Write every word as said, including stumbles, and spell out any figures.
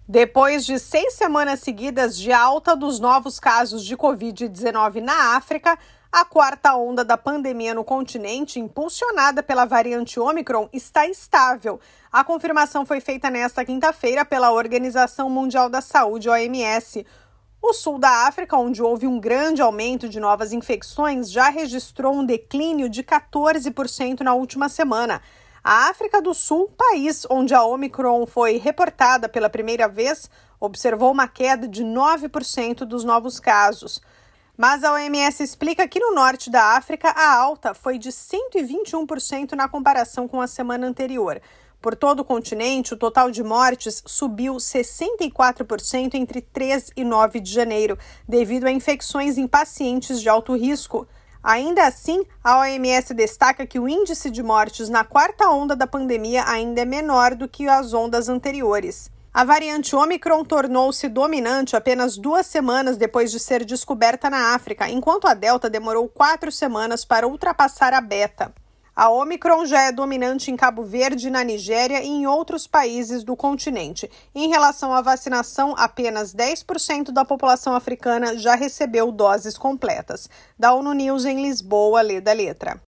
Depois de seis semanas seguidas de alta dos novos casos de covid dezenove na África, a quarta onda da pandemia no continente, impulsionada pela variante Ômicron, está estável. A confirmação foi feita nesta quinta-feira pela Organização Mundial da Saúde, O M S. O sul da África, onde houve um grande aumento de novas infecções, já registrou um declínio de quatorze por cento na última semana. A África do Sul, país onde a Ômicron foi reportada pela primeira vez, observou uma queda de nove por cento dos novos casos. Mas a O M S explica que no norte da África a alta foi de cento e vinte e um por cento na comparação com a semana anterior. Por todo o continente, o total de mortes subiu sessenta e quatro por cento entre três e nove de janeiro, devido a infecções em pacientes de alto risco. Ainda assim, a O M S destaca que o índice de mortes na quarta onda da pandemia ainda é menor do que as ondas anteriores. A variante Ômicron tornou-se dominante apenas duas semanas depois de ser descoberta na África, enquanto a Delta demorou quatro semanas para ultrapassar a Beta. A Ômicron já é dominante em Cabo Verde, na Nigéria e em outros países do continente. Em relação à vacinação, apenas dez por cento da população africana já recebeu doses completas. Da ONU News em Lisboa, lê da letra.